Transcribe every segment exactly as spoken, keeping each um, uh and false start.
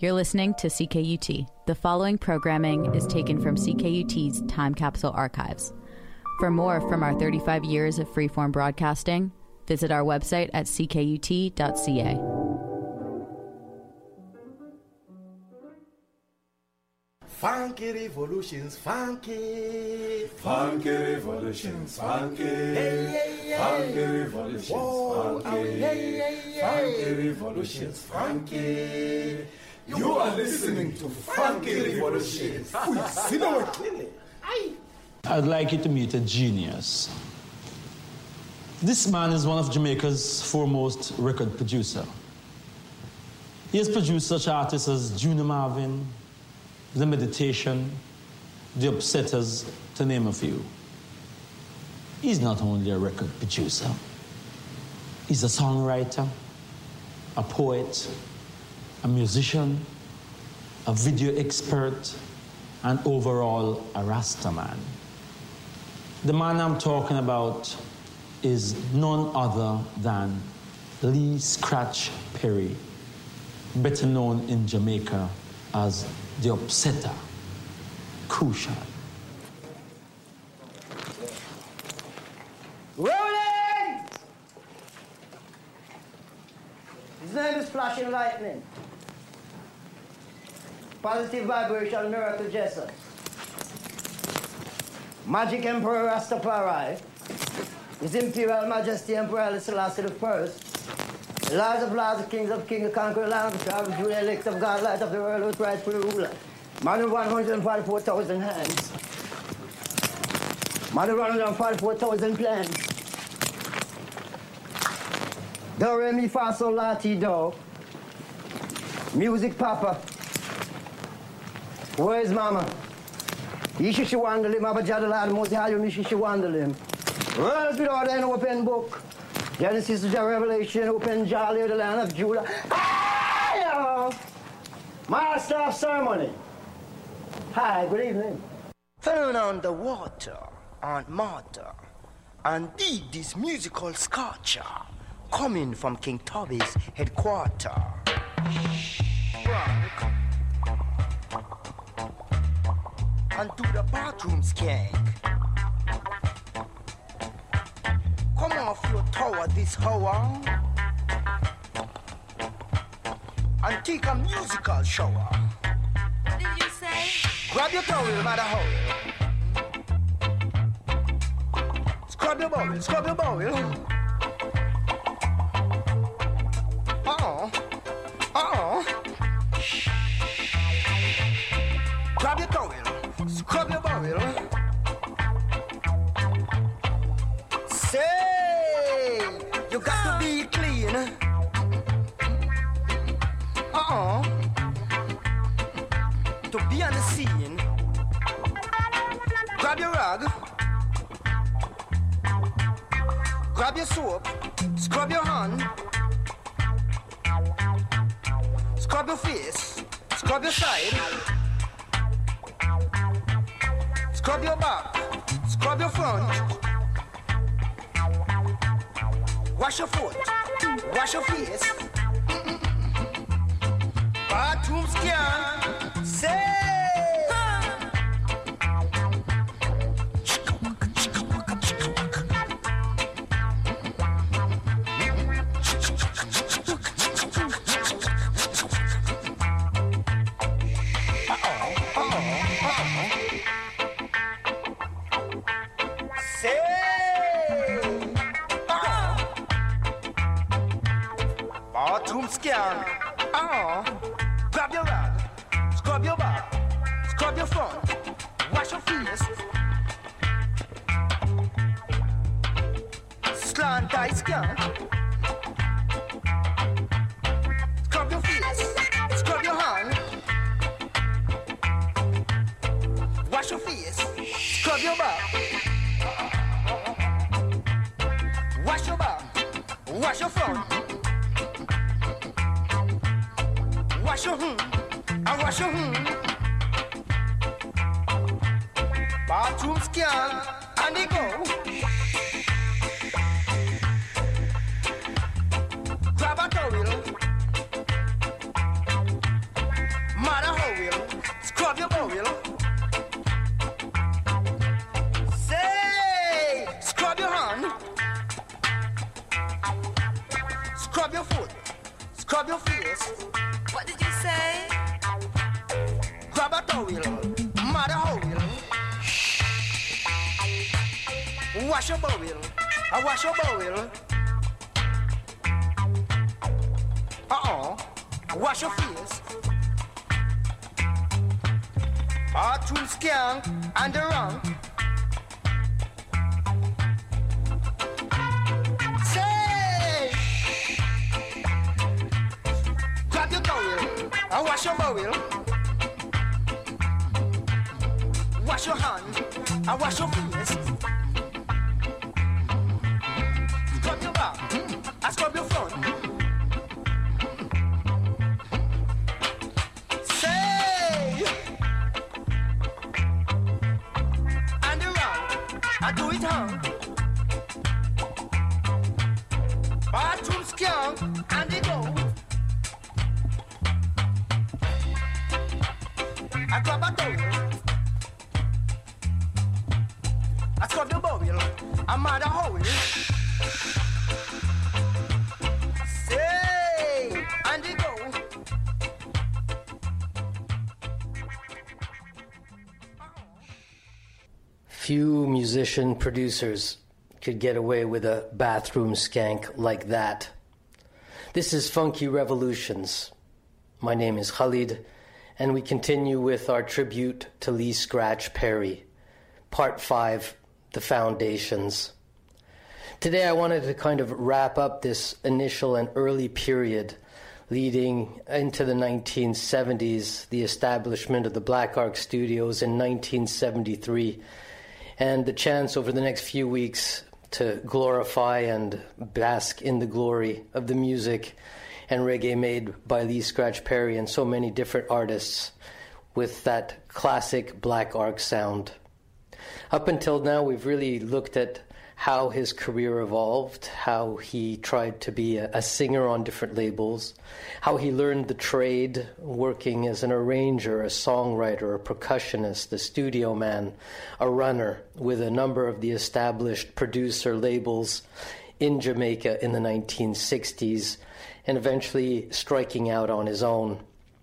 You're listening to C K U T. The following programming is taken from C K U T's Time Capsule Archives. For more from our thirty-five years of freeform broadcasting, visit our website at c k u t dot c a. Funky revolutions, funky. Funky revolutions, funky. Hey, hey, hey. Funky revolutions, Whoa, funky. oh, hey, hey, hey. Funky revolutions, funky. You are listening to Funky Revolutions. I'd like you to meet a genius. This man is one of Jamaica's foremost record producer. He has produced such artists as Junior Marvin, The Meditation, The Upsetters, to name a few. He's not only a record producer, he's a songwriter, a poet, a musician, a video expert, and overall a Rasta man. The man I'm talking about is none other than Lee Scratch Perry, better known in Jamaica as the Upsetter, Crucial. Rolling! His name is Flashing Lightning. Positive Vibration Miracle Jessup. Magic Emperor Rastafari. His Imperial Majesty Emperor Haile Selassie the First. The Lords of Lords, the Kings of Kings, the Conqueror Lamb, the Travel Judah, elect of God, light of the world, with rightful ruler. Man with one hundred forty-four thousand hands. Man with one hundred forty-four thousand plans. Do, re, mi, fa, sol, la, ti, do. Music Papa. Where's Mama? Ishi she wandle him, Abba Jadalad, Moses Hayum, Ishi she wandle him. Words without an open book. Genesis to the Revelation, open jolly, the land of Judah. Hi, Master of Ceremony. Hi, good evening. Turn on the water, Aunt Martha, and dig this musical sculpture coming from King Tubby's headquarters. Frank. And to the bathroom skank. Come off your tower this hour and take a musical shower. What did you say? Grab your towel, matter how. Scrub your bowel, scrub your bowel. Uh-oh, uh-oh. Grab your towel. Scrub your bowel. Say, you got to be clean. Uh-uh. To be on the scene. Grab your rag. Grab your soap. Scrub your hand. Scrub your face. Scrub your side. Scrub your back, scrub your front. Wash your foot, wash your face. Bathroom scan, say. Scan. Uh-uh. Grab your rag, scrub your back, scrub your front, wash your face. Slant eye scan. Scrub your face, scrub your hand. Wash your face, scrub your back. Wash your back, wash your front. Wash your hmm, I wash your hmm. Bathroom scan, and they go. Grab a towel. Scrub your bowel. Say, scrub your hand. Scrub your foot. Scrub your face. What did you say? Grab a towel. Mother howell. Wash your bowel. I wash your bowel. Uh-uh. Wash your face. Our tune skank and the rank. Say! Grab your towel and wash your bowel. Wash your hand and wash your face. Scrub your back and scrub your front. Say! And the round, I do it hard. Bathroom skunk and they go. I grab a towel. I scrub the bowel. I'm mad at how it is. Say, and they go. Few musician producers could get away with a bathroom skank like that. This is Funky Revolutions. My name is Khalid, and we continue with our tribute to Lee Scratch Perry, Part five, The Foundations. Today I wanted to kind of wrap up this initial and early period leading into the nineteen seventies, the establishment of the Black Ark Studios in nineteen seventy-three, and the chance over the next few weeks to glorify and bask in the glory of the music and reggae made by Lee Scratch Perry and so many different artists with that classic Black Ark sound. Up until now, we've really looked at how his career evolved, how he tried to be a, a singer on different labels, how he learned the trade working as an arranger, a songwriter, a percussionist, a studio man, a runner with a number of the established producer labels in Jamaica in the nineteen sixties, and eventually striking out on his own.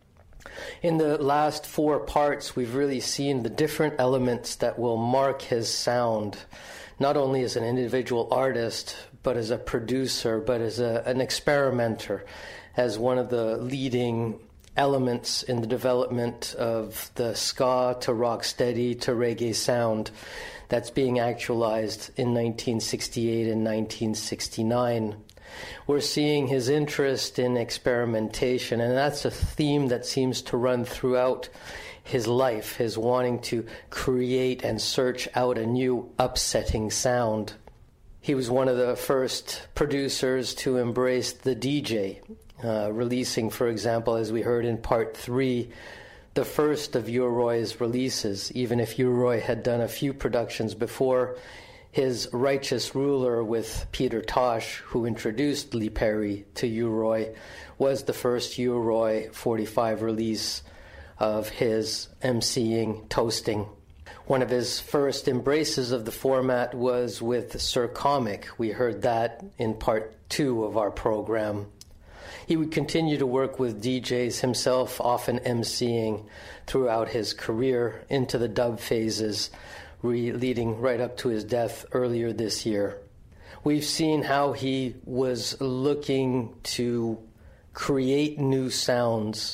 In the last four parts, we've really seen the different elements that will mark his sound, not only as an individual artist, but as a producer, but as a, an experimenter, as one of the leading elements in the development of the ska to rocksteady to reggae sound that's being actualized in nineteen sixty-eight and nineteen sixty-nine. We're seeing his interest in experimentation, and that's a theme that seems to run throughout his life, his wanting to create and search out a new upsetting sound. He was one of the first producers to embrace the D J, uh, releasing, for example, as we heard in part three, the first of U-Roy's releases, even if U-Roy had done a few productions before. His Righteous Ruler with Peter Tosh, who introduced Lee Perry to U-Roy, was the first U-Roy forty-five release of his emceeing Toasting. One of his first embraces of the format was with Sir Comic. We heard that in part two of our program. He would continue to work with D Js himself, often emceeing throughout his career into the dub phases, re- leading right up to his death earlier this year. We've seen how he was looking to create new sounds,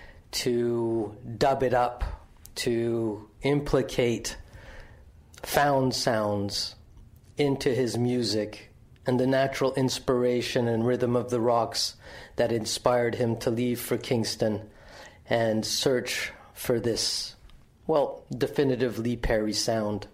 to dub it up, to implicate found sounds into his music, and the natural inspiration and rhythm of the rocks that inspired him to leave for Kingston and search for this, well, definitive Lee Perry sound.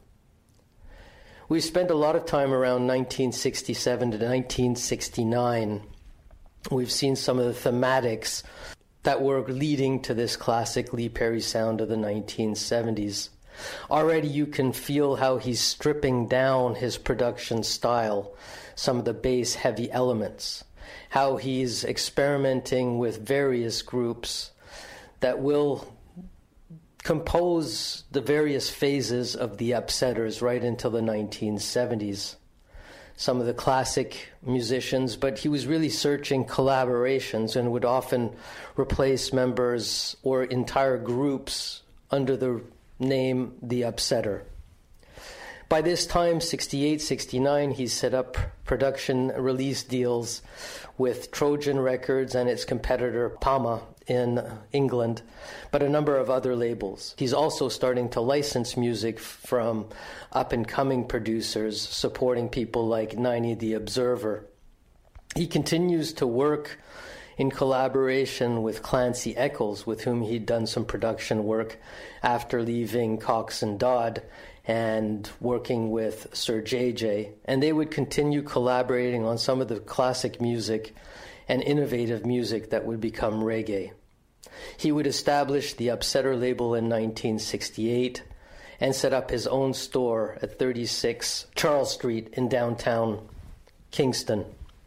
We spent a lot of time around nineteen sixty-seven to nineteen sixty-nine. We've seen some of the thematics that were leading to this classic Lee Perry sound of the nineteen seventies. Already you can feel how he's stripping down his production style, some of the bass heavy elements, how he's experimenting with various groups that will compose the various phases of the Upsetters right until the nineteen seventies. Some of the classic musicians, but he was really searching collaborations and would often replace members or entire groups under the name The Upsetter. By this time, sixty-eight, sixty-nine, he set up production release deals with Trojan Records and its competitor Pama in England, but a number of other labels. He's also starting to license music from up-and-coming producers, supporting people like Niney the Observer. He continues to work in collaboration with Clancy Eccles, with whom he'd done some production work after leaving Cox and Dodd, and working with Sir J J. And they would continue collaborating on some of the classic music and innovative music that would become reggae. He would establish the Upsetter label in nineteen sixty-eight and set up his own store at thirty-six Charles Street in downtown Kingston.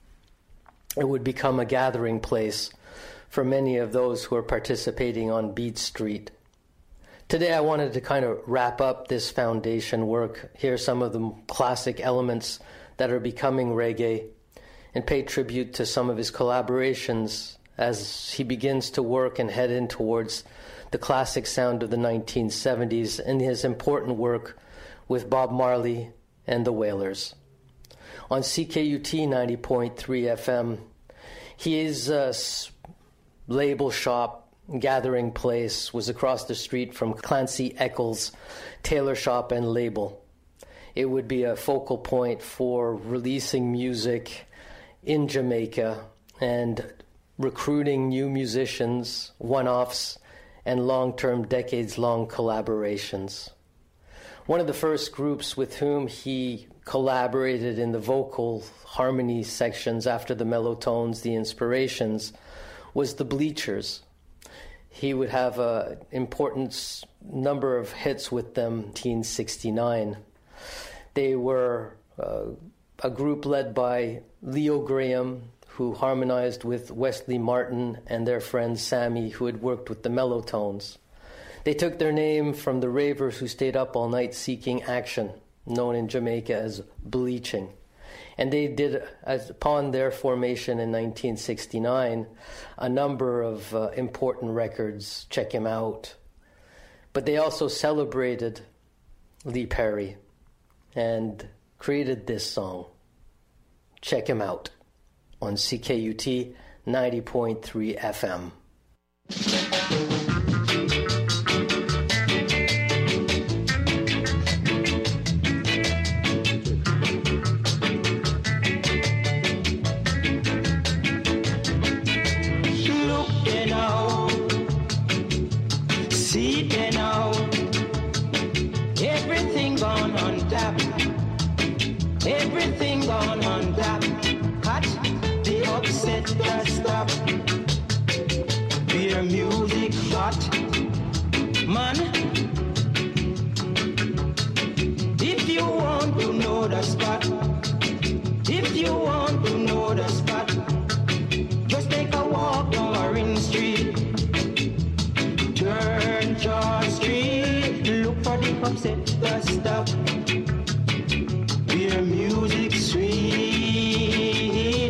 It would become a gathering place for many of those who are participating on Beat Street. Today I wanted to kind of wrap up this foundation work, hear some of the classic elements that are becoming reggae, and pay tribute to some of his collaborations as he begins to work and head in towards the classic sound of the nineteen seventies and his important work with Bob Marley and the Wailers. On C K U T ninety point three F M, his uh, label shop, gathering place, was across the street from Clancy Eccles' tailor shop and label. It would be a focal point for releasing music in Jamaica and recruiting new musicians, one-offs, and long-term, decades-long collaborations. One of the first groups with whom he collaborated in the vocal harmony sections after the mellow tones, the inspirations, was the Bleachers. He would have an important number of hits with them in nineteen sixty-nine. They were uh, a group led by Leo Graham, who harmonized with Wesley Martin and their friend Sammy, who had worked with the mellow tones. They took their name from the ravers who stayed up all night seeking action, known in Jamaica as bleaching. And they did, as upon their formation in nineteen sixty-nine, a number of uh, important records. Check him out. But they also celebrated Lee Perry and created this song. Check him out on C K U T ninety point three F M. Everything gone on tap. Cut the upset that stop. Beer music hot. Man, if you want to know the spot, if you want to know the spot, just take a walk down Orange Street. Turn Charles Street. Look for the upset that stop. Beer music sweet.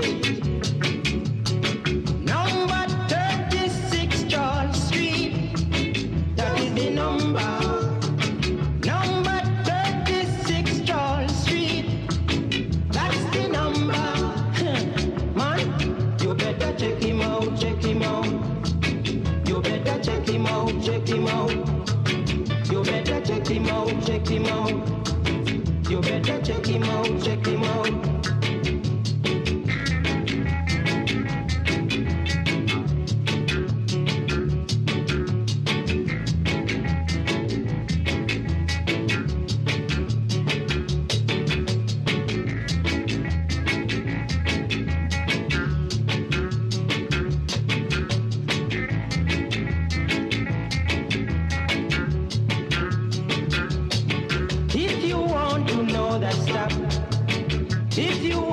Number thirty-six Charles Street. That is the number. Number thirty-six Charles Street. That's the number. Man, you better check him out, check him out. You better check him out, check him out. You better check him out, check him out. You better check him out, check him out. If you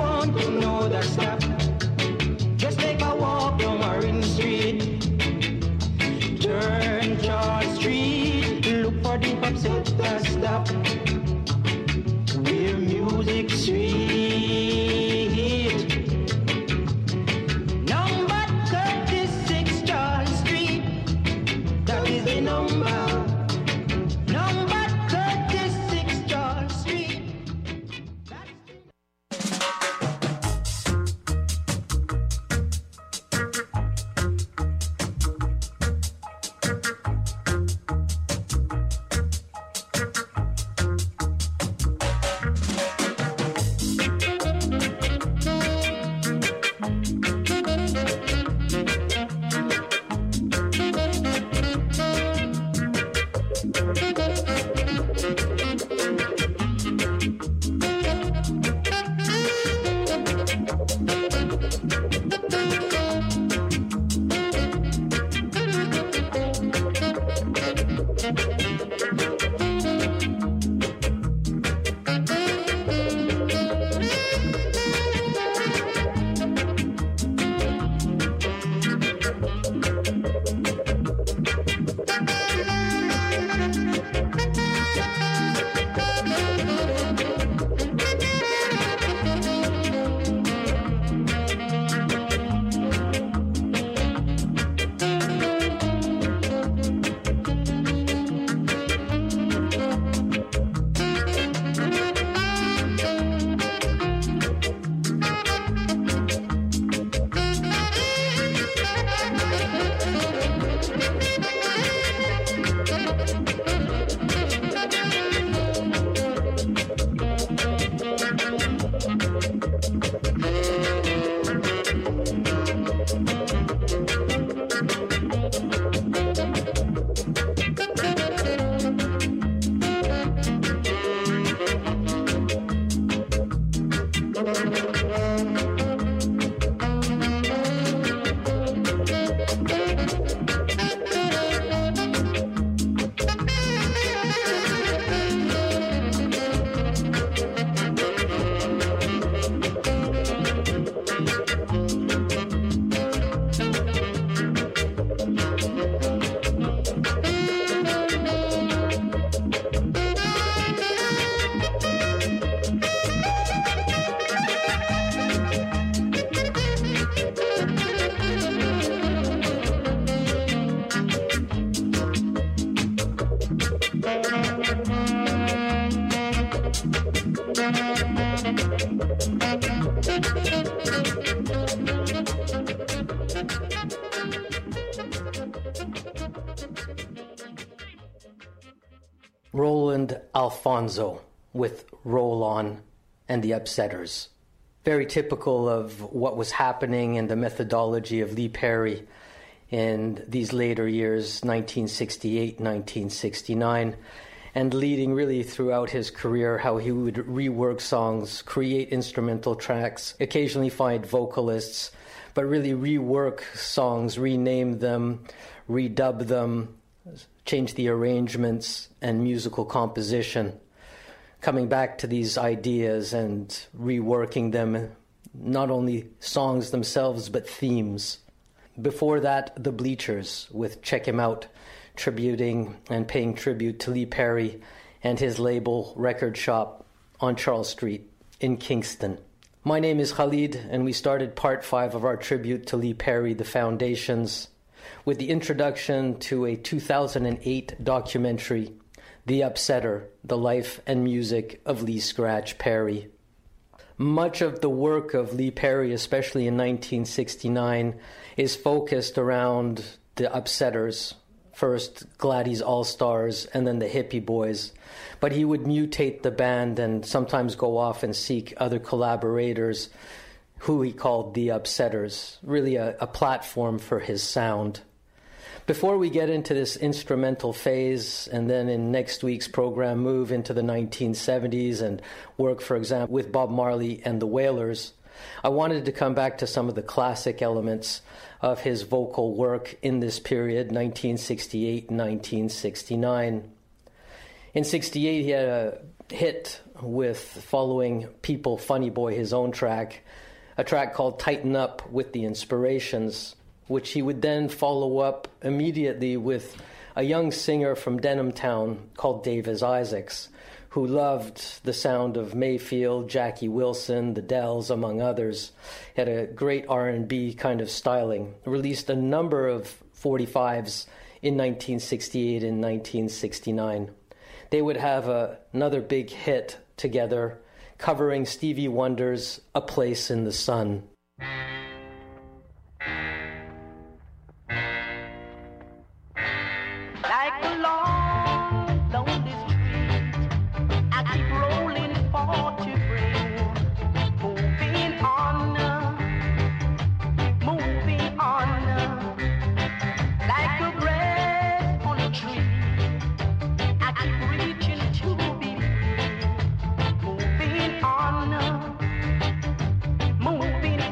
Roland Alfonso with Roll On and the Upsetters. Very typical of what was happening in the methodology of Lee Perry in these later years, nineteen sixty-eight, nineteen sixty-nine, and leading really throughout his career, how he would rework songs, create instrumental tracks, occasionally find vocalists, but really rework songs, rename them, redub them, change the arrangements and musical composition, coming back to these ideas and reworking them, not only songs themselves, but themes. Before that, the Bleachers with Check Him Out, tributing and paying tribute to Lee Perry and his label Record Shop on Charles Street in Kingston. My name is Khalid, and we started part five of our tribute to Lee Perry, The Foundations, with the introduction to a two thousand eight documentary, The Upsetter, The Life and Music of Lee Scratch Perry. Much of the work of Lee Perry, especially in nineteen sixty-nine, is focused around the Upsetters, first Gladys All-Stars and then the Hippie Boys. But he would mutate the band and sometimes go off and seek other collaborators who he called the Upsetters, really a, a platform for his sound. Before we get into this instrumental phase and then in next week's program move into the nineteen seventies and work, for example, with Bob Marley and the Wailers, I wanted to come back to some of the classic elements of his vocal work in this period, nineteen sixty-eight, nineteen sixty-nine. In sixty-eight, he had a hit with following People, Funny Boy, his own track, a track called Tighten Up with the Inspirations, which he would then follow up immediately with a young singer from Denham Town called Davis Isaacs, who loved the sound of Mayfield, Jackie Wilson, the Dells, among others. He had a great R and B kind of styling. Released a number of forty-fives in nineteen sixty-eight and nineteen sixty-nine. They would have a, another big hit together, covering Stevie Wonder's A Place in the Sun. Like a long, lonely street, I keep rolling for to bring, moving on, moving on, like a breath on a tree. I keep reaching to be free, moving on, moving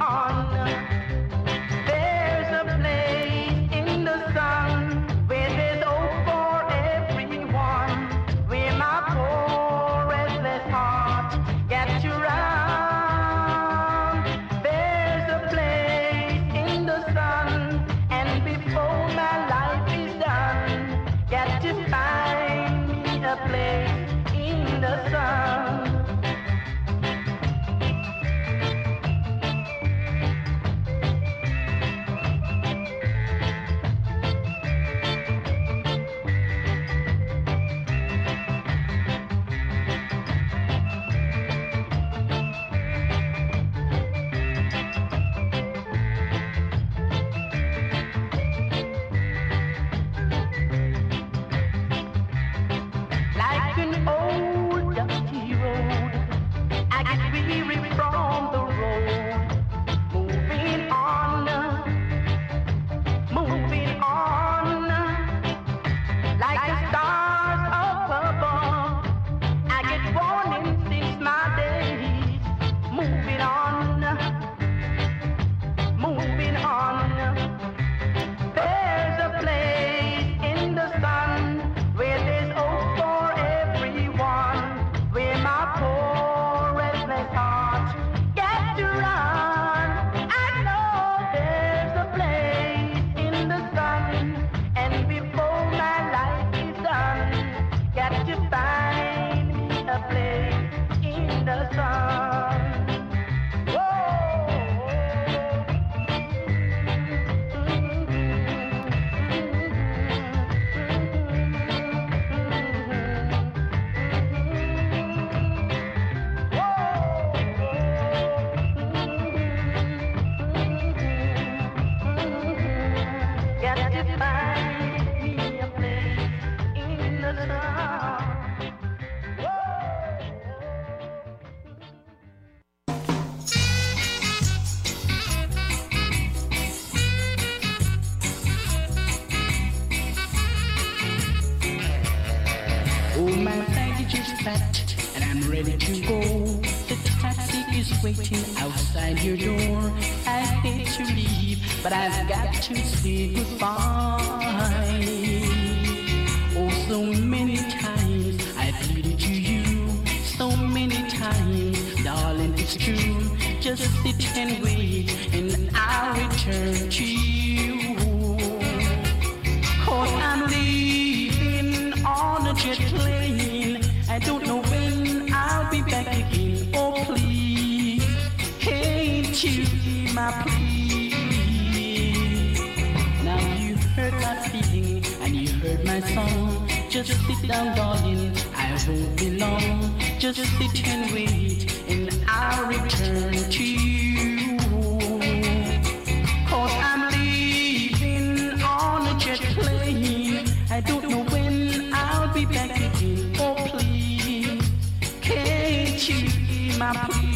ready to go. The taxi is waiting outside your door. I hate to leave, but I've got to say goodbye. Oh, so many times I pleaded to you, so many times, darling, it's true. Just sit and wait, and I'll return to you. Cause I'm leaving on a jet plane. I don't know when I'll be back again. Oh, please, can't you hear my plea? Now you heard my feeling and you heard my song. Just sit down, darling, I won't be long. Just sit and wait, and I'll return to you. Cause I'm leaving on a jet plane. I don't know when I'll be back again. Oh, please, can't you hear my plea?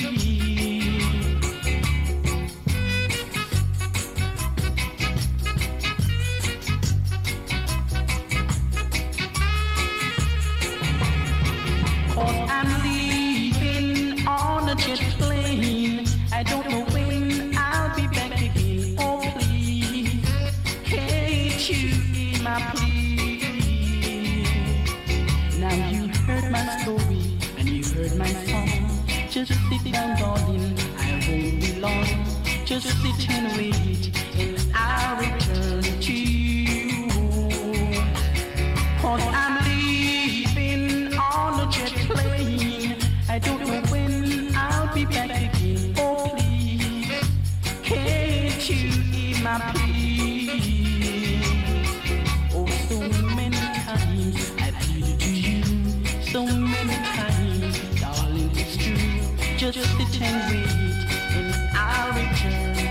Cause I'm leaving on a jet plane. I don't know when I'll be back again. Oh, please, can't you hear my plea? Now you heard my story and you heard my song. Just sit down, darling, I won't be long. Just sit and wait, and I'll return to you. Cause I'm leaving on a jet plane. I don't know when I'll be back again. Oh, please, can't you hear my plea? Oh, so many times I pleaded to you, so many times, darling, it's true. Just sit and wait, and I'll return to you.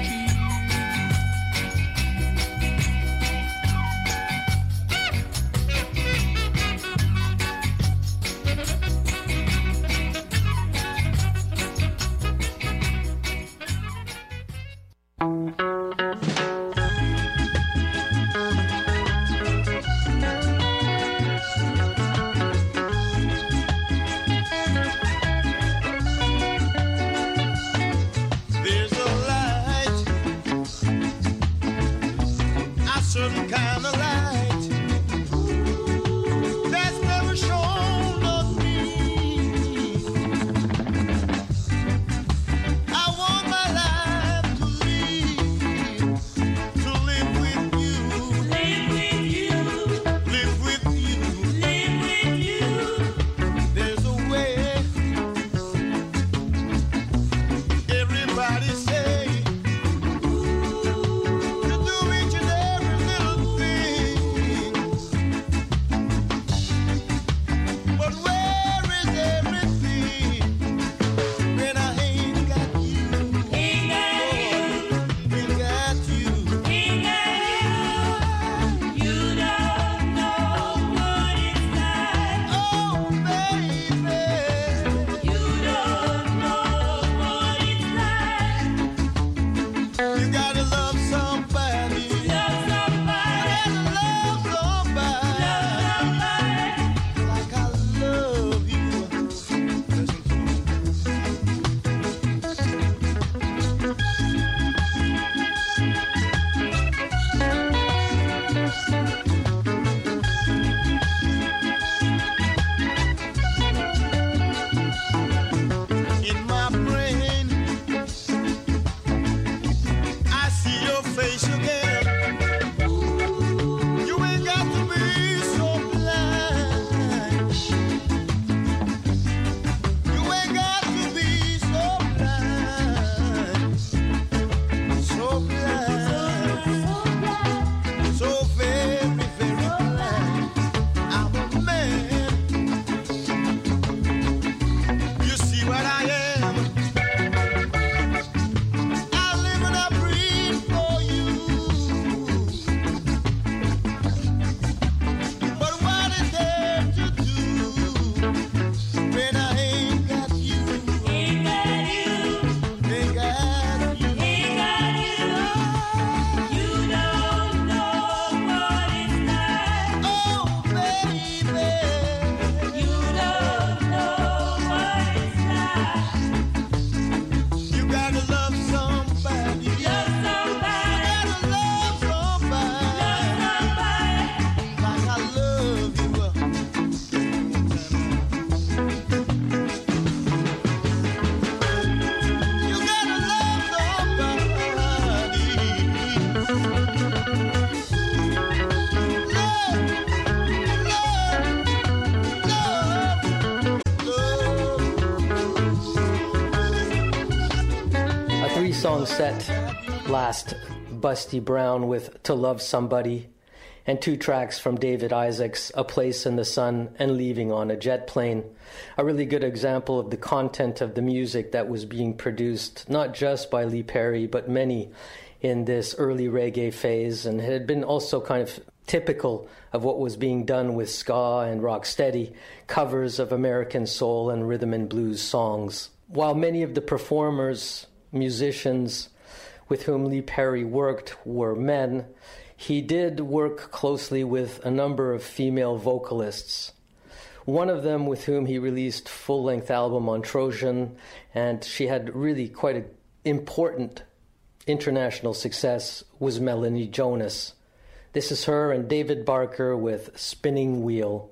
There's a light, a certain kind of light that's never shone on me. I want my life to live, to live with you, live with you, live with you, live with you. There's a way. Everybody say to do each and every little thing, but where is everything when I ain't got you? Ain't got you. Ain't got you. You don't know what it's like. Oh, baby. You don't know what it's like. You gotta love somebody. Love somebody. You gotta love somebody. Love somebody. Like I love you. Listen to me. In my brain, I see your face again. You ain't got to be so blind. You ain't got to be so blind. So blind. So very, very blind. I'm a man. You see what I am. I live and I breathe for you. But what is there to do when I ain't got you? Ain't got you. Ain't got you. Ain't got you. You don't know what it's like. Oh, baby. You don't know what song set last Busty Brown with To Love Somebody, and two tracks from David Isaacs, A Place in the Sun and Leaving on a Jet Plane. A really good example of the content of the music that was being produced, not just by Lee Perry, but many in this early reggae phase, and it had been also kind of typical of what was being done with ska and rocksteady, covers of American soul and rhythm and blues songs. While many of the performers, musicians with whom Lee Perry worked were men, he did work closely with a number of female vocalists. One of them with whom he released full-length album on Trojan, and she had really quite an important international success, was Melanie Jonas. This is her and David Barker with Spinning Wheel.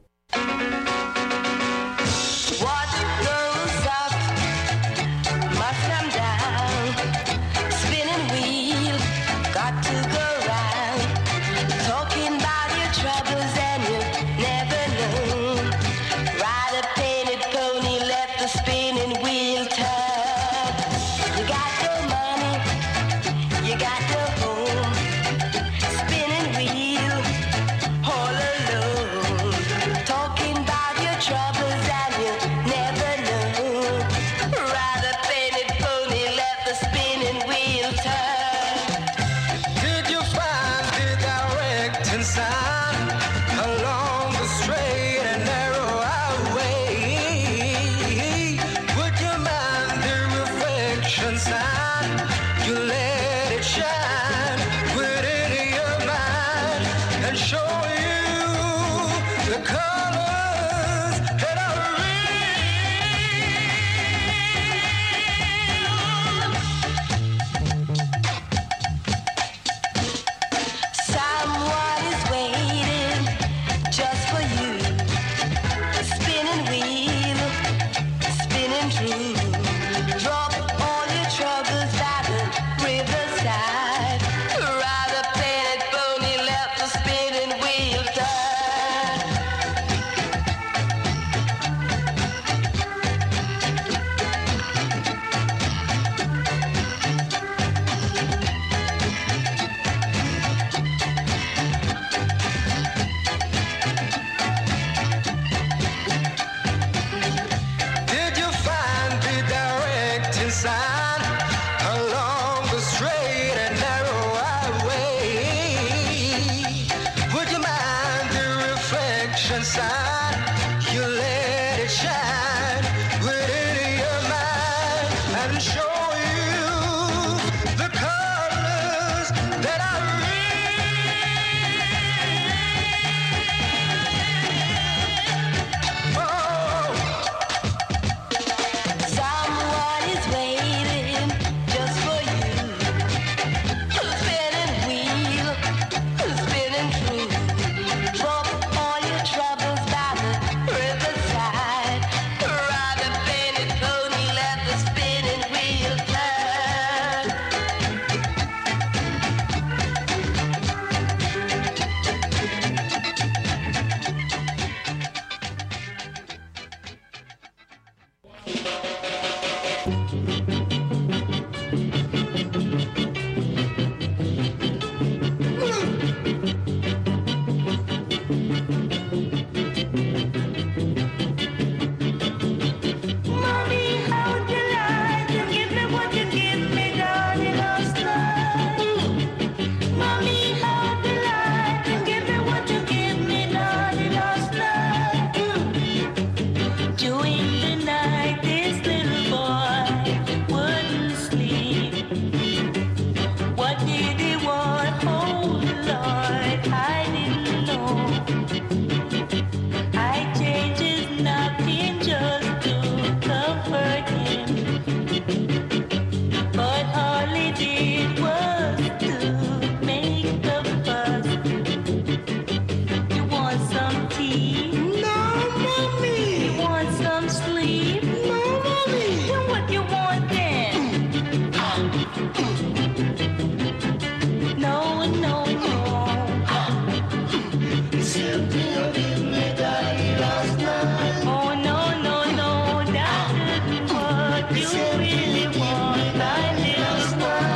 You really want my little smile.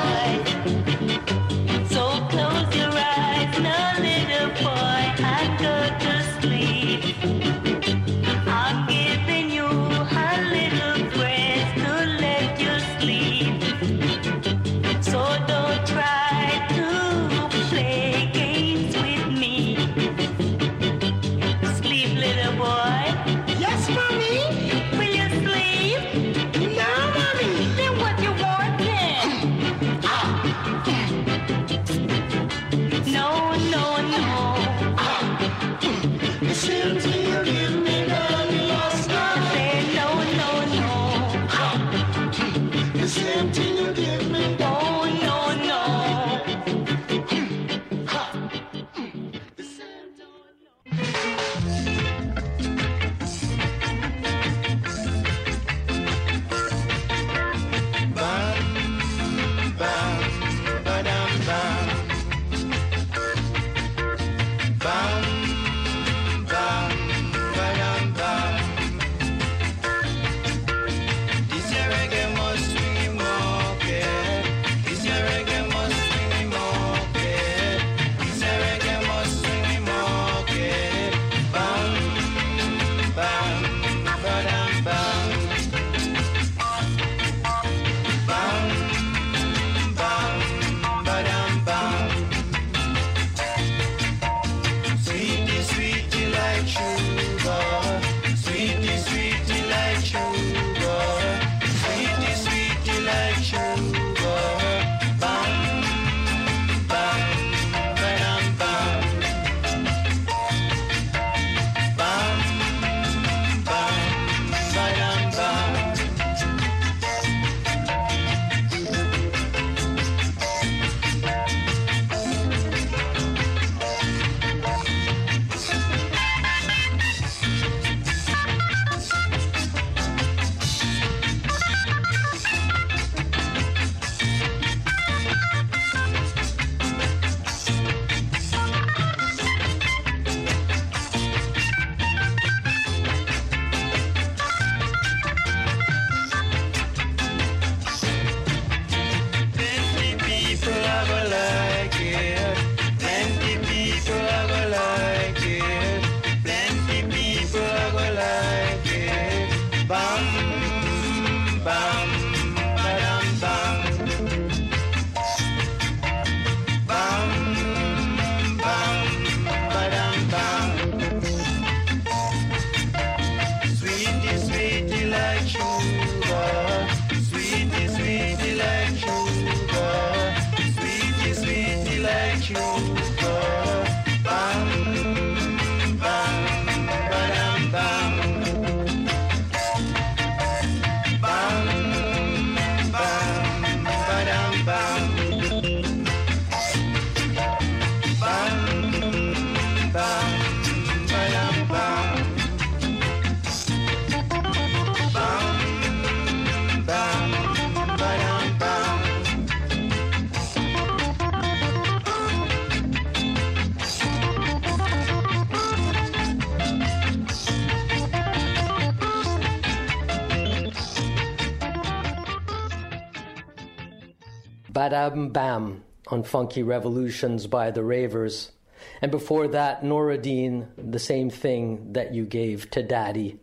Badam Bam on Funky Revolutions by the Ravers. And before that, Noradine, The Same Thing That You Gave to Daddy.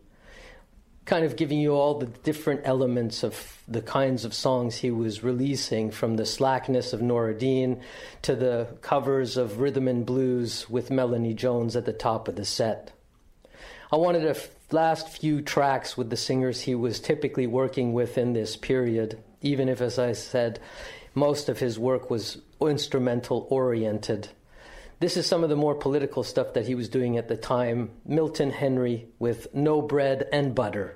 Kind of giving you all the different elements of the kinds of songs he was releasing, from the slackness of Noradine to the covers of rhythm and blues with Melanie Jones at the top of the set. I wanted a last few tracks with the singers he was typically working with in this period, even if, as I said, most of his work was instrumental oriented. This is some of the more political stuff that he was doing at the time. Milton Henry with No Bread and Butter.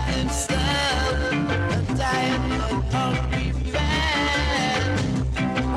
Still fight himself, a dying and hungry man.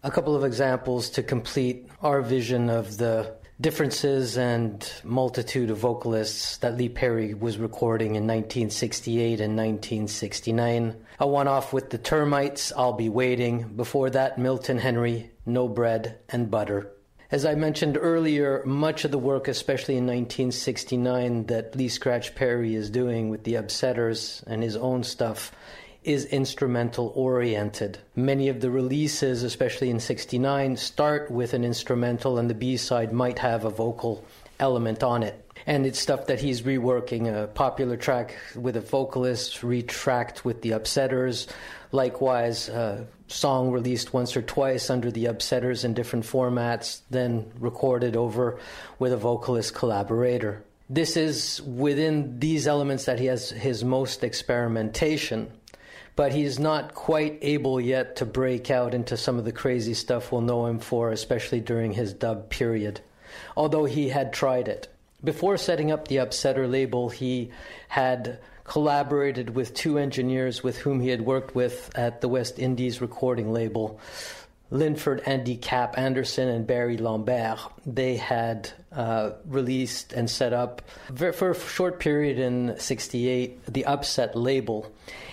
A couple of examples to complete our vision of the differences and multitude of vocalists that Lee Perry was recording in nineteen sixty-eight and nineteen sixty-nine. A one-off with the Termites, I'll Be Waiting. Before that, Milton Henry, No Bread and Butter. As I mentioned earlier, much of the work, especially in nineteen sixty-nine, that Lee Scratch Perry is doing with the Upsetters and his own stuff is instrumental oriented. Many of the releases, especially in sixty-nine, start with an instrumental and the B-side might have a vocal element on it. And it's stuff that he's reworking, a popular track with a vocalist, retracked with the Upsetters. Likewise, a song released once or twice under the Upsetters in different formats, then recorded over with a vocalist collaborator. This is within these elements that he has his most experimentation. But he's not quite able yet to break out into some of the crazy stuff we'll know him for, especially during his dub period, although he had tried it. Before setting up the Upsetter label, he had collaborated with two engineers with whom he had worked with at the West Indies recording label, Linford Andy Cap Anderson and Barry Lambert. They had uh, released and set up, for a short period in sixty-eight, the Upset label.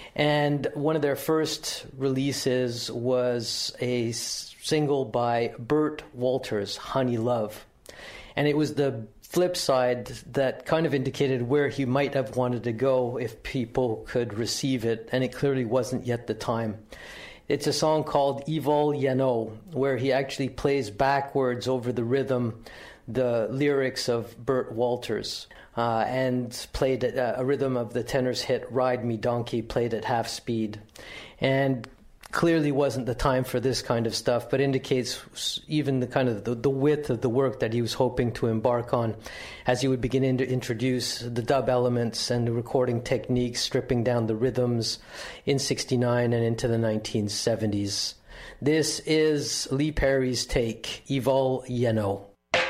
And one of their first releases was a single by Burt Walters, Honey Love. And it was the flip side that kind of indicated where he might have wanted to go if people could receive it, and it clearly wasn't yet the time. It's a song called Evil Yano, where he actually plays backwards over the rhythm the lyrics of Burt Walters. Uh, and played a, a rhythm of the tenor's hit Ride Me Donkey, played at half speed. And clearly wasn't the time for this kind of stuff, but indicates even the kind of the, the width of the work that he was hoping to embark on as he would begin to introduce the dub elements and the recording techniques, stripping down the rhythms in sixty-nine and into the nineteen seventies. This is Lee Perry's take, Evil Yeno.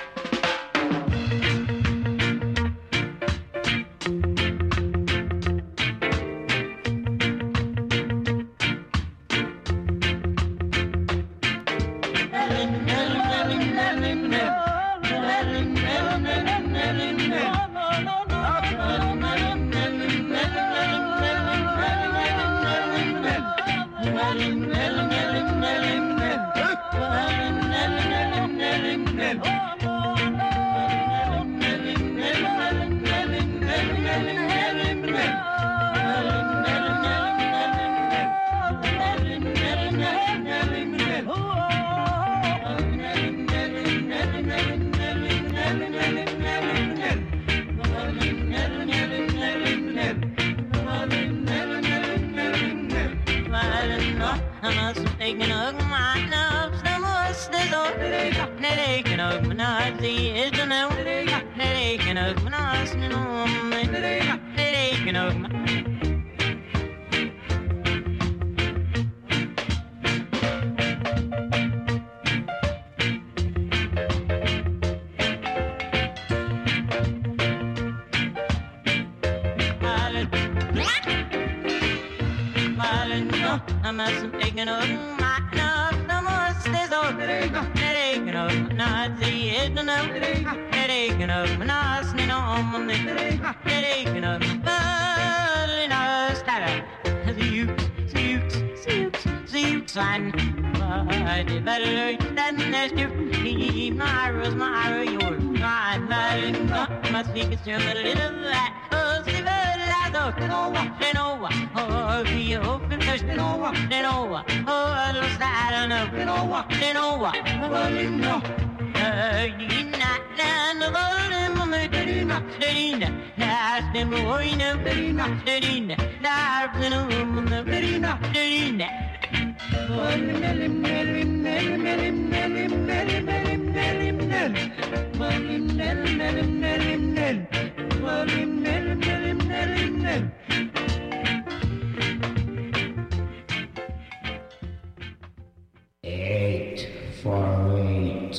Eight for eight,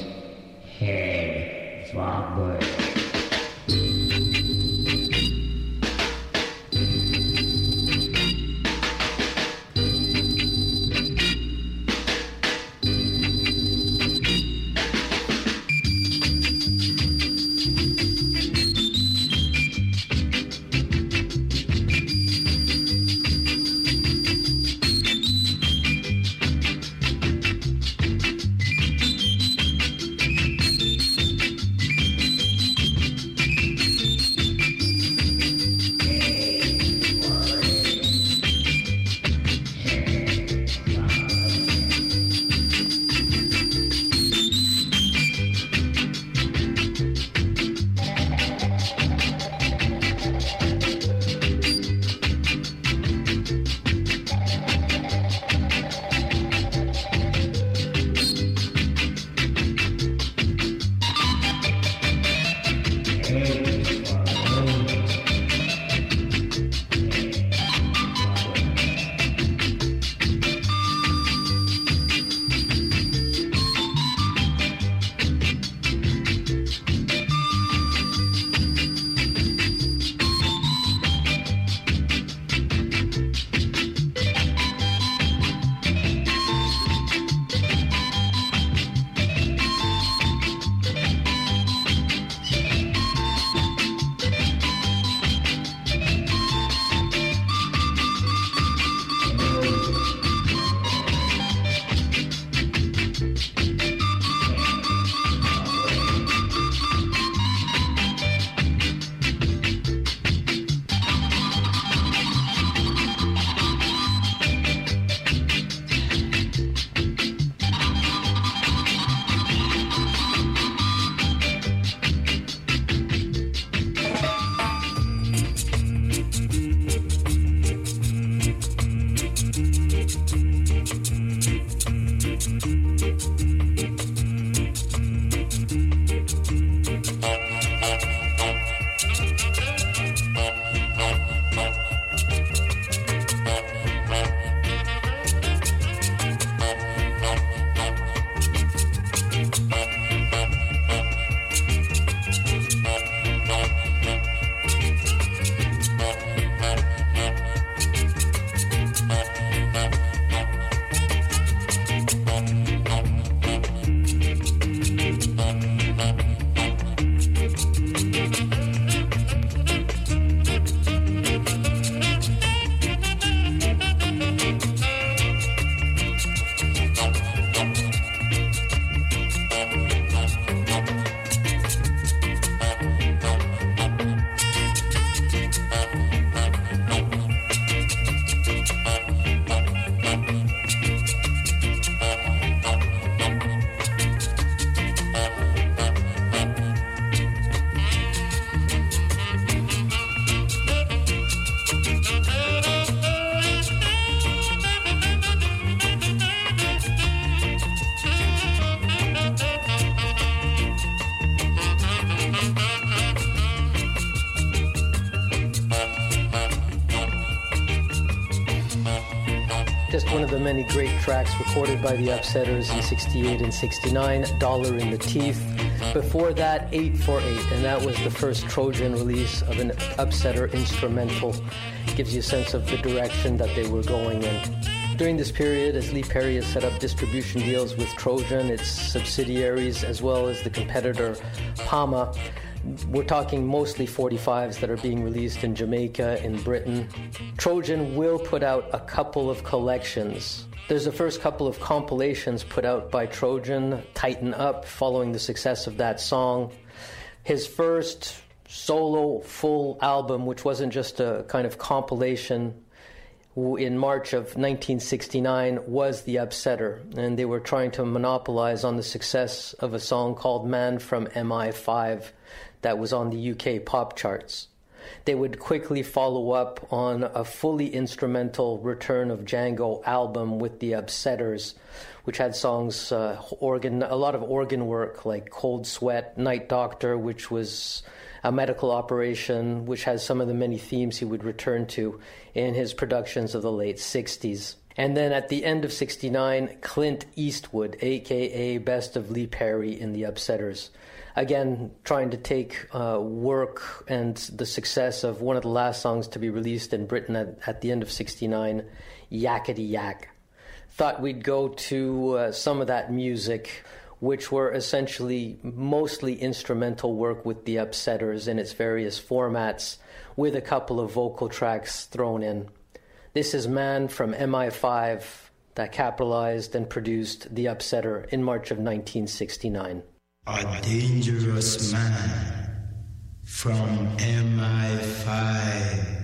head forward. Just one of the many great tracks recorded by the Upsetters in sixty-eight and sixty-nine, Dollar in the Teeth. Before that, eight four eight, and that was the first Trojan release of an Upsetter instrumental. Gives you a sense of the direction that they were going in. During this period, as Lee Perry has set up distribution deals with Trojan, its subsidiaries, as well as the competitor Pama, we're talking mostly forty-fives that are being released in Jamaica, in Britain. Trojan will put out a couple of collections. There's the first couple of compilations put out by Trojan, Tighten Up, following the success of that song. His first solo full album, which wasn't just a kind of compilation, in March of nineteen sixty-nine, was The Upsetter, and they were trying to monopolize on the success of a song called Man from M I five that was on the U K pop charts. They would quickly follow up on a fully instrumental Return of Django album with the Upsetters, which had songs, uh, organ, a lot of organ work like Cold Sweat, Night Doctor, which was a medical operation, which has some of the many themes he would return to in his productions of the late sixties. And then at the end of sixty-nine, Clint Eastwood, a k a. Best of Lee Perry in the Upsetters. Again, trying to take uh, work and the success of one of the last songs to be released in Britain at, at the end of sixty-nine, Yakety Yak. Thought we'd go to uh, some of that music, which were essentially mostly instrumental work with the Upsetters in its various formats, with a couple of vocal tracks thrown in. This is Man from M I five that capitalized and produced the Upsetter in March of nineteen sixty-nine. A dangerous man from M I five.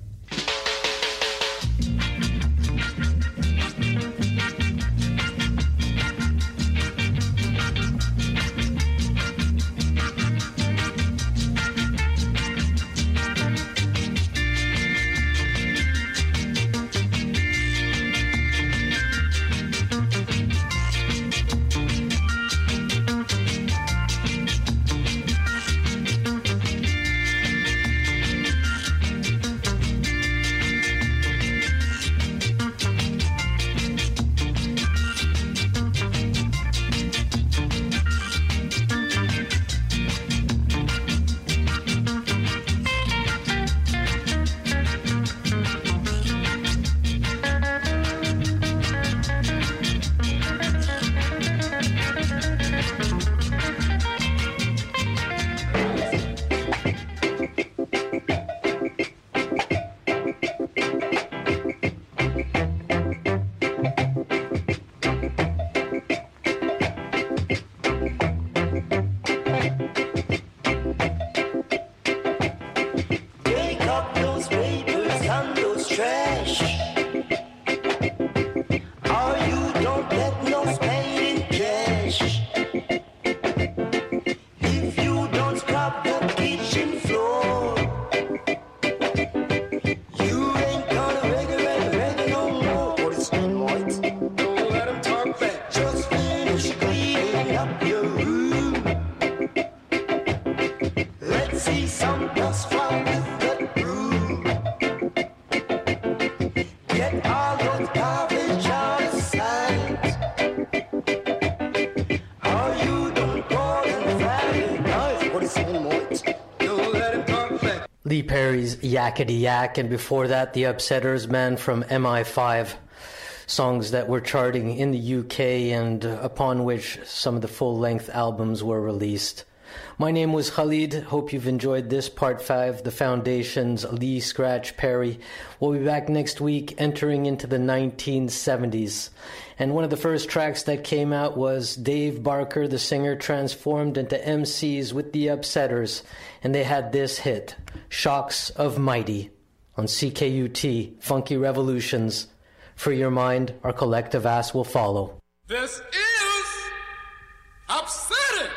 Lee Perry's Yakety Yak, and before that, the Upsetters, Man from M I five, songs that were charting in the U K and uh, upon which some of the full-length albums were released. My name was Khalid. Hope you've enjoyed this part five, The Foundations, Lee Scratch Perry. We'll be back next week, entering into the nineteen seventies. And one of the first tracks that came out was Dave Barker, the singer, transformed into M Cs with the Upsetters, and they had this hit, Shocks of Mighty, on C K U T, Funky Revolutions. Free your mind, our collective ass will follow. This is Upsetting.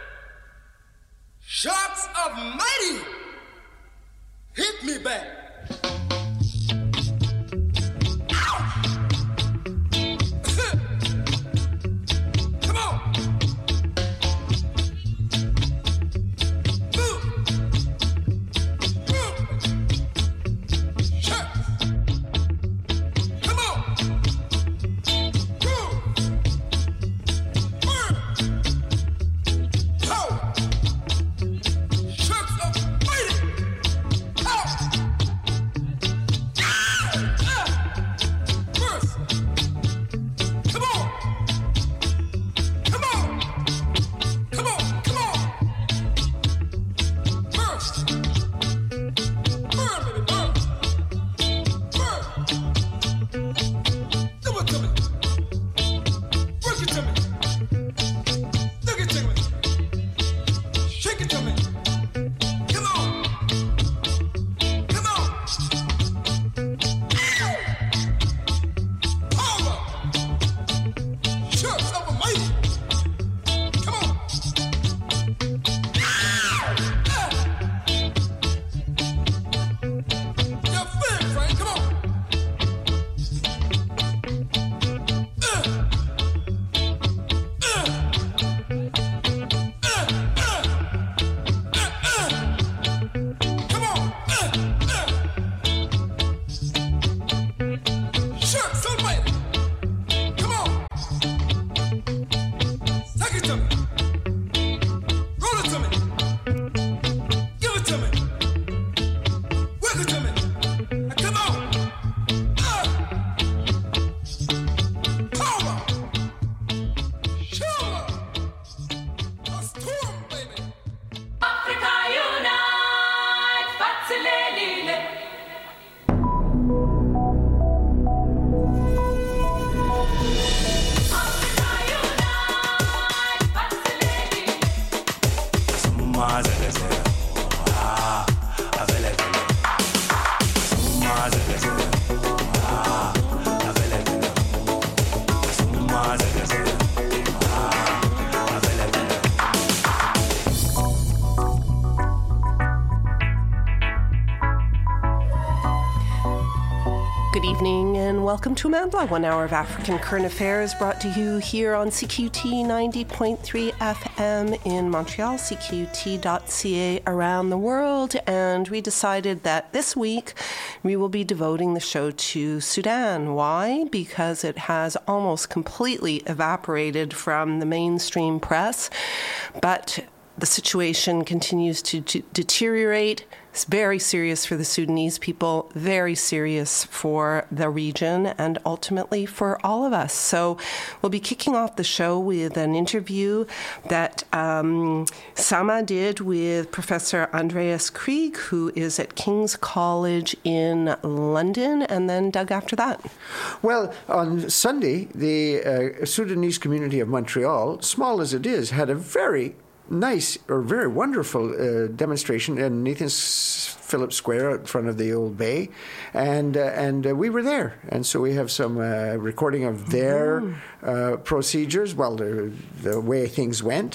Shocks of Mighty. Hit me back. Good evening and welcome to Amandla, one hour of African current affairs brought to you here on C Q U T ninety point three F M in Montreal, C Q U T dot C A around the world. And we decided that this week we will be devoting the show to Sudan. Why? Because it has almost completely evaporated from the mainstream press, but the situation continues to d- deteriorate. It's very serious for the Sudanese people, very serious for the region, and ultimately for all of us. So we'll be kicking off the show with an interview that um, Sama did with Professor Andreas Krieg, who is at King's College in London, and then Doug after that. Well, on Sunday, the uh, Sudanese community of Montreal, small as it is, had a very nice or very wonderful uh, demonstration in Nathan Phillips Square out in front of the Old Bay, and uh, and uh, we were there, and so we have some uh, recording of their uh, procedures, well, the, the way things went,